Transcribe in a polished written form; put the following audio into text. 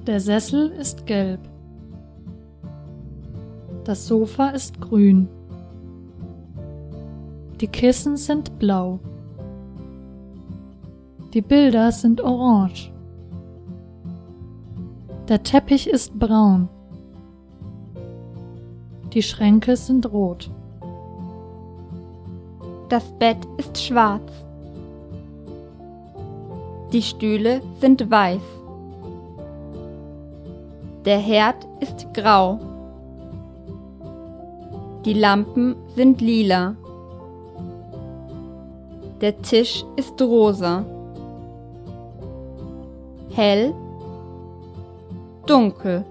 Der Sessel ist gelb. Das Sofa ist grün. Die Kissen sind blau. Die Bilder sind orange. Der Teppich ist braun. Die Schränke sind rot. Das Bett ist schwarz. Die Stühle sind weiß. Der Herd ist grau. Die Lampen sind lila. Der Tisch ist rosa. Hell, dunkel.